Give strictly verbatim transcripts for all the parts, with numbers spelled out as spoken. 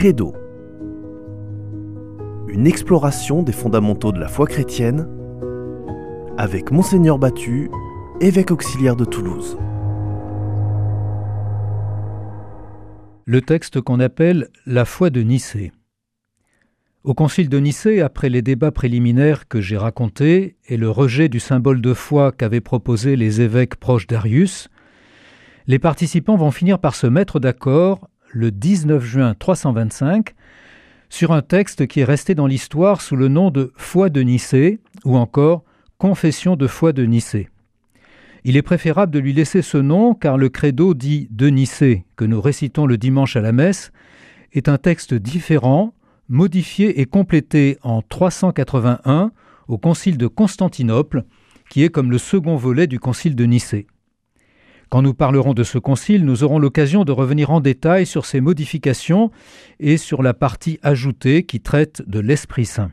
Credo. Une exploration des fondamentaux de la foi chrétienne avec Monseigneur Battu, évêque auxiliaire de Toulouse. Le texte qu'on appelle la foi de Nicée. Au concile de Nicée, après les débats préliminaires que j'ai racontés et le rejet du symbole de foi qu'avaient proposé les évêques proches d'Arius, les participants vont finir par se mettre d'accord le dix-neuf juin trois cent vingt-cinq sur un texte qui est resté dans l'histoire sous le nom de foi de Nicée ou encore confession de foi de Nicée. Il est préférable de lui laisser ce nom car le credo dit de Nicée que nous récitons le dimanche à la messe est un texte différent, modifié et complété en trois cent quatre-vingt-un au concile de Constantinople, qui est comme le second volet du concile de Nicée. Quand nous parlerons de ce concile, nous aurons l'occasion de revenir en détail sur ces modifications et sur la partie ajoutée qui traite de l'Esprit Saint.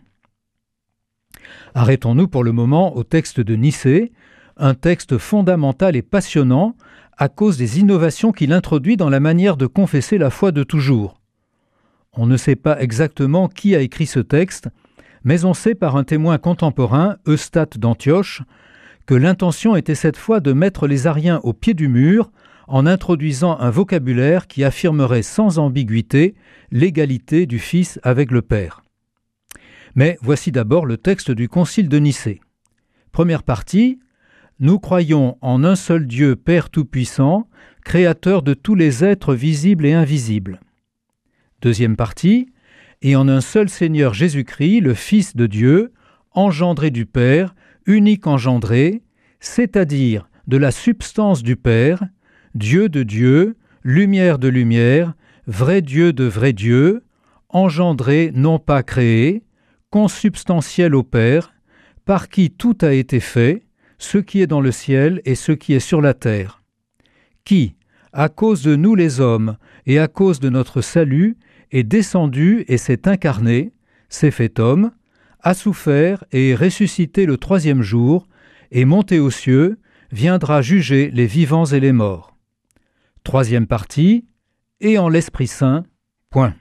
Arrêtons-nous pour le moment au texte de Nicée, un texte fondamental et passionnant à cause des innovations qu'il introduit dans la manière de confesser la foi de toujours. On ne sait pas exactement qui a écrit ce texte, mais on sait par un témoin contemporain, Eustate d'Antioche, que l'intention était cette fois de mettre les Ariens au pied du mur en introduisant un vocabulaire qui affirmerait sans ambiguïté l'égalité du Fils avec le Père. Mais voici d'abord le texte du Concile de Nicée. Première partie, nous croyons en un seul Dieu Père Tout-Puissant, créateur de tous les êtres visibles et invisibles. Deuxième partie, et en un seul Seigneur Jésus-Christ, le Fils de Dieu, engendré du Père, unique engendré, c'est-à-dire de la substance du Père, Dieu de Dieu, lumière de lumière, vrai Dieu de vrai Dieu, engendré non pas créé, consubstantiel au Père, par qui tout a été fait, ce qui est dans le ciel et ce qui est sur la terre, qui, à cause de nous les hommes et à cause de notre salut, est descendu et s'est incarné, s'est fait homme, a souffert et est ressuscité le troisième jour, et monté aux cieux, viendra juger les vivants et les morts. Troisième partie, et en l'Esprit Saint, point.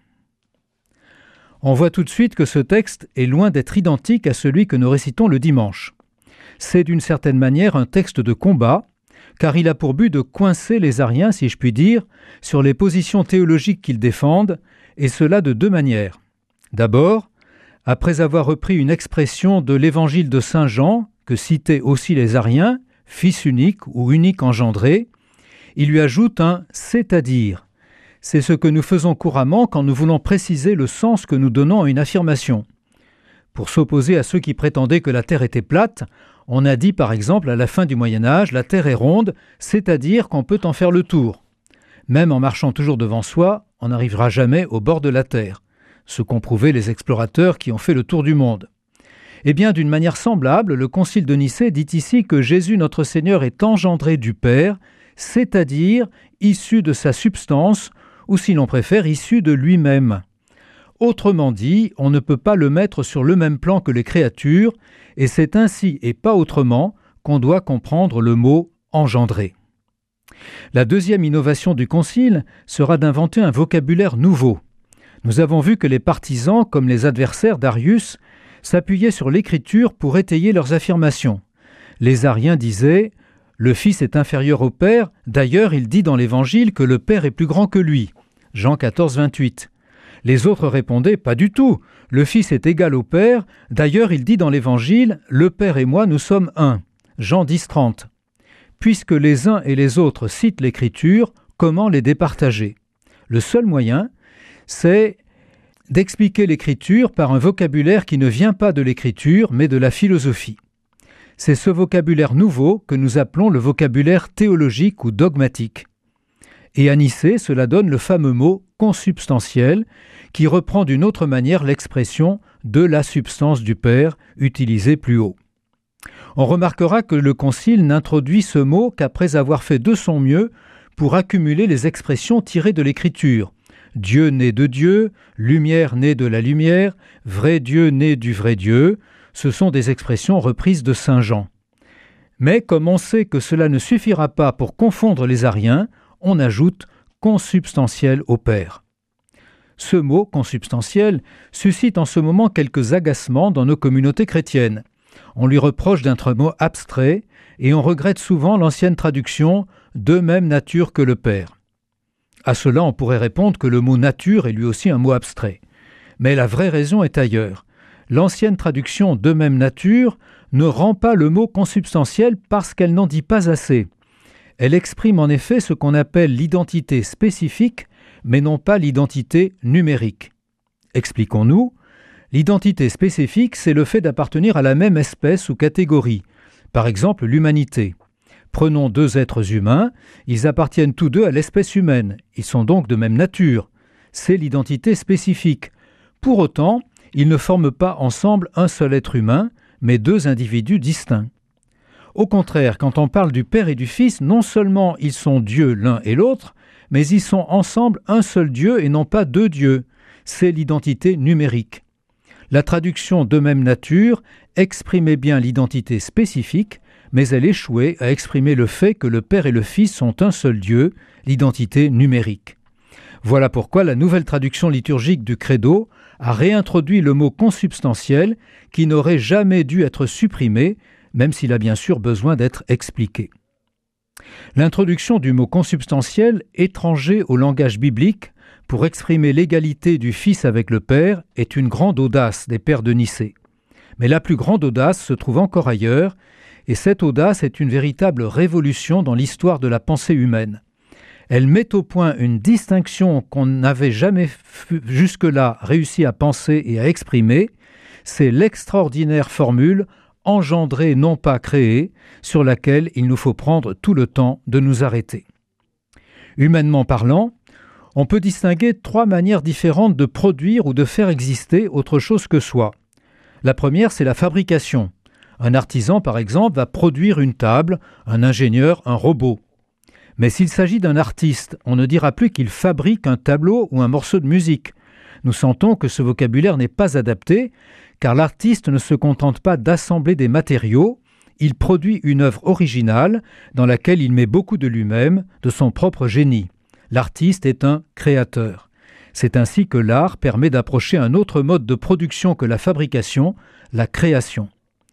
On voit tout de suite que ce texte est loin d'être identique à celui que nous récitons le dimanche. C'est d'une certaine manière un texte de combat, car il a pour but de coincer les Ariens, si je puis dire, sur les positions théologiques qu'ils défendent, et cela de deux manières. D'abord, après avoir repris une expression de l'évangile de Saint Jean, que citaient aussi les Ariens, fils unique ou unique engendré, il lui ajoute un « c'est-à-dire ». C'est ce que nous faisons couramment quand nous voulons préciser le sens que nous donnons à une affirmation. Pour s'opposer à ceux qui prétendaient que la Terre était plate, on a dit par exemple à la fin du Moyen-Âge « la Terre est ronde », c'est-à-dire qu'on peut en faire le tour. Même en marchant toujours devant soi, on n'arrivera jamais au bord de la Terre, ce qu'ont prouvé les explorateurs qui ont fait le tour du monde. Eh bien, d'une manière semblable, le Concile de Nicée dit ici que Jésus notre Seigneur est engendré du Père, c'est-à-dire issu de sa substance, ou si l'on préfère, issu de lui-même. Autrement dit, on ne peut pas le mettre sur le même plan que les créatures, et c'est ainsi et pas autrement qu'on doit comprendre le mot « engendré ». La deuxième innovation du Concile sera d'inventer un vocabulaire nouveau. Nous avons vu que les partisans, comme les adversaires d'Arius, s'appuyaient sur l'Écriture pour étayer leurs affirmations. Les Ariens disaient « Le Fils est inférieur au Père, d'ailleurs il dit dans l'Évangile que le Père est plus grand que lui » Jean quatorze, vingt-huit. Les autres répondaient « Pas du tout, le Fils est égal au Père, d'ailleurs il dit dans l'Évangile « Le Père et moi nous sommes un » Jean dix, trente. Puisque les uns et les autres citent l'Écriture, comment les départager? Le seul moyen, c'est d'expliquer l'Écriture par un vocabulaire qui ne vient pas de l'Écriture, mais de la philosophie. C'est ce vocabulaire nouveau que nous appelons le vocabulaire théologique ou dogmatique. Et à Nicée, cela donne le fameux mot « consubstantiel » qui reprend d'une autre manière l'expression « de la substance du Père » utilisée plus haut. On remarquera que le Concile n'introduit ce mot qu'après avoir fait de son mieux pour accumuler les expressions tirées de l'Écriture. Dieu né de Dieu, lumière née de la lumière, vrai Dieu né du vrai Dieu, ce sont des expressions reprises de Saint Jean. Mais comme on sait que cela ne suffira pas pour confondre les Ariens, on ajoute consubstantiel au Père. Ce mot, consubstantiel, suscite en ce moment quelques agacements dans nos communautés chrétiennes. On lui reproche d'être un mot abstrait et on regrette souvent l'ancienne traduction « de même nature que le Père ». À cela, on pourrait répondre que le mot « nature » est lui aussi un mot abstrait. Mais la vraie raison est ailleurs. L'ancienne traduction « de même nature » ne rend pas le mot consubstantiel parce qu'elle n'en dit pas assez. Elle exprime en effet ce qu'on appelle l'identité spécifique, mais non pas l'identité numérique. Expliquons-nous. L'identité spécifique, c'est le fait d'appartenir à la même espèce ou catégorie, par exemple l'humanité. Prenons deux êtres humains, ils appartiennent tous deux à l'espèce humaine, ils sont donc de même nature. C'est l'identité spécifique. Pour autant, ils ne forment pas ensemble un seul être humain, mais deux individus distincts. Au contraire, quand on parle du Père et du Fils, non seulement ils sont Dieu l'un et l'autre, mais ils sont ensemble un seul Dieu et non pas deux dieux. C'est l'identité numérique. La traduction de même nature exprimait bien l'identité spécifique, mais elle échouait à exprimer le fait que le Père et le Fils sont un seul Dieu, l'identité numérique. Voilà pourquoi la nouvelle traduction liturgique du Credo a réintroduit le mot consubstantiel qui n'aurait jamais dû être supprimé, même s'il a bien sûr besoin d'être expliqué. L'introduction du mot consubstantiel, étranger au langage biblique, pour exprimer l'égalité du Fils avec le Père, est une grande audace des pères de Nicée. Mais la plus grande audace se trouve encore ailleurs, et cette audace est une véritable révolution dans l'histoire de la pensée humaine. Elle met au point une distinction qu'on n'avait jamais jusque-là réussi à penser et à exprimer, c'est l'extraordinaire formule « engendrer non pas créer » sur laquelle il nous faut prendre tout le temps de nous arrêter. Humainement parlant, on peut distinguer trois manières différentes de produire ou de faire exister autre chose que soi. La première, c'est la fabrication. Un artisan, par exemple, va produire une table, un ingénieur, un robot. Mais s'il s'agit d'un artiste, on ne dira plus qu'il fabrique un tableau ou un morceau de musique. Nous sentons que ce vocabulaire n'est pas adapté, car l'artiste ne se contente pas d'assembler des matériaux, il produit une œuvre originale dans laquelle il met beaucoup de lui-même, de son propre génie. L'artiste est un créateur. C'est ainsi que l'art permet d'approcher un autre mode de production que la fabrication, la création.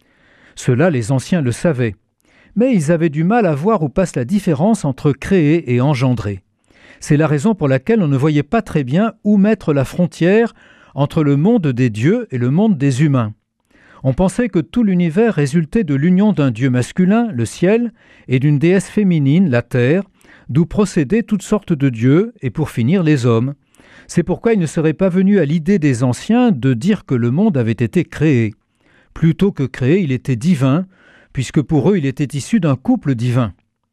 Cela, les anciens le savaient. Mais ils avaient du mal à voir où passe la différence entre créer et engendrer. C'est la raison pour laquelle on ne voyait pas très bien où mettre la frontière entre le monde des dieux et le monde des humains. On pensait que tout l'univers résultait de l'union d'un dieu masculin, le ciel, et d'une déesse féminine, la terre, d'où procédaient toutes sortes de dieux et pour finir les hommes. C'est pourquoi il ne serait pas venu à l'idée des anciens de dire que le monde avait été créé. Plutôt que créé, il était divin, puisque pour eux il était issu d'un couple divin.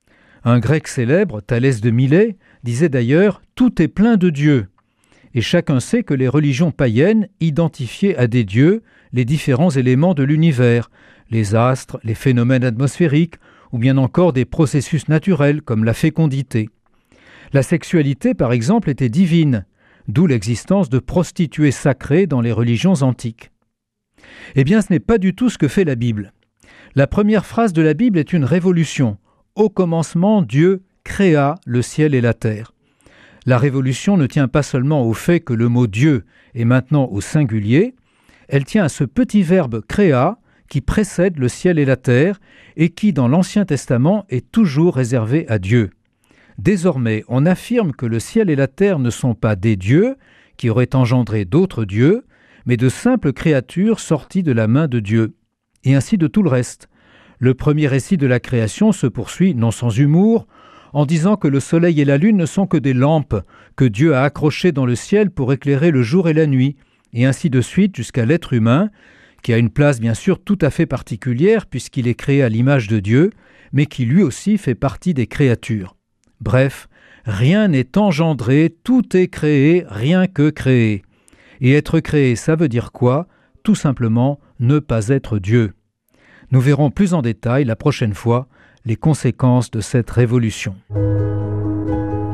Un grec célèbre, Thalès de Milet, disait d'ailleurs « tout est plein de dieux ». Et chacun sait que les religions païennes identifiaient à des dieux les différents éléments de l'univers, les astres, les phénomènes atmosphériques, ou bien encore des processus naturels comme la fécondité. La sexualité, par exemple, était divine, d'où l'existence de prostituées sacrées dans les religions antiques. Eh bien, ce n'est pas du tout ce que fait la Bible. La première phrase de la Bible est une révolution. « Au commencement, Dieu créa le ciel et la terre ». La révolution ne tient pas seulement au fait que le mot « Dieu » est maintenant au singulier, elle tient à ce petit verbe « créa » qui précède le ciel et la terre et qui, dans l'Ancien Testament, est toujours réservé à Dieu. Désormais, on affirme que le ciel et la terre ne sont pas des dieux qui auraient engendré d'autres dieux, mais de simples créatures sorties de la main de Dieu. Et ainsi de tout le reste. Le premier récit de la création se poursuit, non sans humour, en disant que le soleil et la lune ne sont que des lampes que Dieu a accrochées dans le ciel pour éclairer le jour et la nuit, et ainsi de suite jusqu'à l'être humain, qui a une place bien sûr tout à fait particulière puisqu'il est créé à l'image de Dieu, mais qui lui aussi fait partie des créatures. Bref, rien n'est engendré, tout est créé, rien que créé. Et être créé, ça veut dire quoi ? Tout simplement ne pas être Dieu. Nous verrons plus en détail la prochaine fois les conséquences de cette révolution.